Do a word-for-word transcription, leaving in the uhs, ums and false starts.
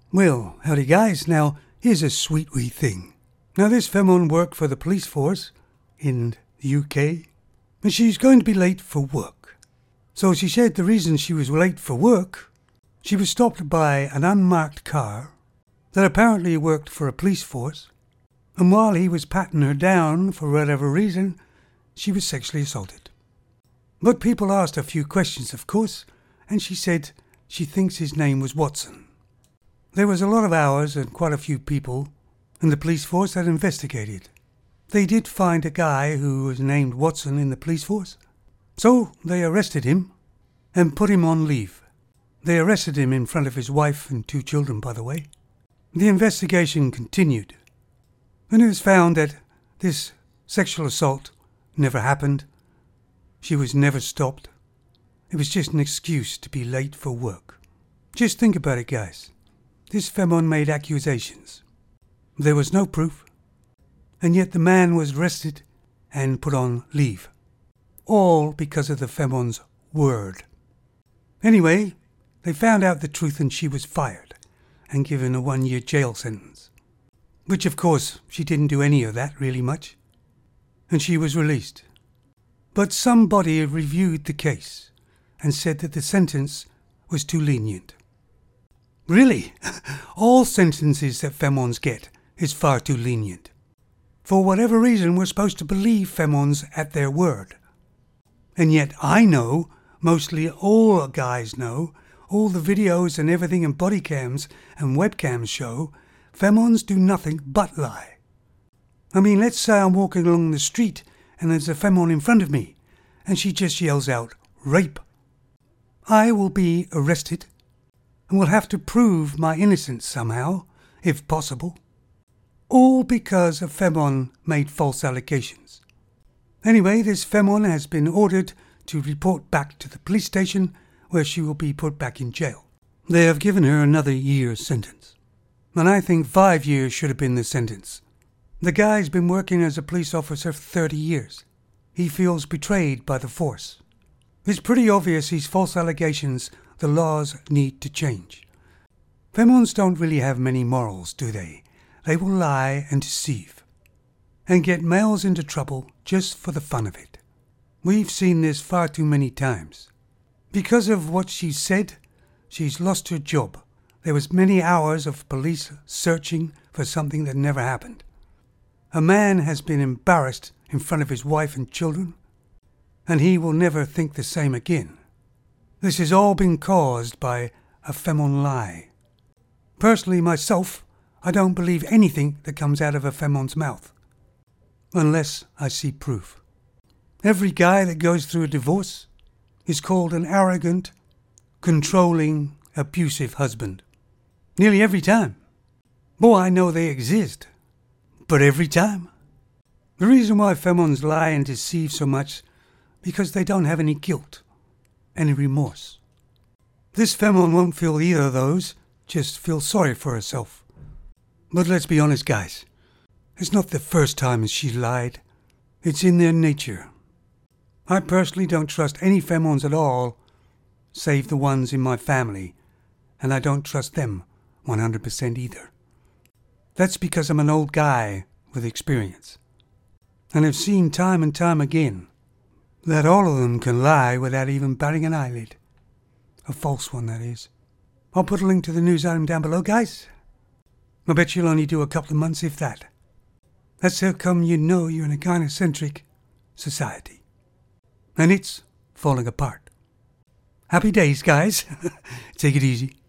Well, howdy guys. Now, here's a sweet wee thing. Now, this femon worked for the police force in the U K, and she's going to be late for work. So she said the reason she was late for work, she was stopped by an unmarked car that apparently worked for a police force, and while he was patting her down for whatever reason, she was sexually assaulted. But people asked a few questions, of course, and she said she thinks his name was Watson. There was a lot of hours and quite a few people in the police force that investigated. They did find a guy who was named Watson in the police force, so they arrested him and put him on leave. They arrested him in front of his wife and two children, by the way. The investigation continued, and it was found that this sexual assault never happened. She was never stopped. It was just an excuse to be late for work. Just think about it, guys. This femon made accusations. There was no proof, and yet the man was arrested and put on leave. All because of the femon's word. Anyway, they found out the truth and she was fired and given a one-year jail sentence. Which, of course, she didn't do any of that really much. And she was released. But somebody reviewed the case and said that the sentence was too lenient. Really, all sentences that femons get is far too lenient. For whatever reason, we're supposed to believe femons at their word. And yet I know, mostly all guys know, all the videos and everything and body cams and webcams show, femons do nothing but lie. I mean, let's say I'm walking along the street and there's a femon in front of me, and she just yells out, rape. I will be arrested and will have to prove my innocence somehow, if possible. All because a femon made false allegations. Anyway, this femon has been ordered to report back to the police station where she will be put back in jail. They have given her another year's sentence. And I think five years should have been the sentence. The guy's been working as a police officer for thirty years. He feels betrayed by the force. It's pretty obvious these false allegations, the laws need to change. Femons don't really have many morals, do they? They will lie and deceive, and get males into trouble just for the fun of it. We've seen this far too many times. Because of what she said, she's lost her job. There was many hours of police searching for something that never happened. A man has been embarrassed in front of his wife and children, and he will never think the same again. This has all been caused by a femon lie. Personally, myself, I don't believe anything that comes out of a femon's mouth, unless I see proof. Every guy that goes through a divorce is called an arrogant, controlling, abusive husband. Nearly every time. Boy, I know they exist. But every time. The reason why femons lie and deceive so much, because they don't have any guilt, any remorse. This femon won't feel either of those, just feel sorry for herself. But let's be honest, guys. It's not the first time she lied. It's in their nature. I personally don't trust any femons at all, save the ones in my family, and I don't trust them one hundred percent either. That's because I'm an old guy with experience, and have seen time and time again that all of them can lie without even batting an eyelid. A false one, that is. I'll put a link to the news item down below, guys. I bet you'll only do a couple of months, if that. That's how come you know you're in a gynocentric society. And it's falling apart. Happy days, guys. Take it easy.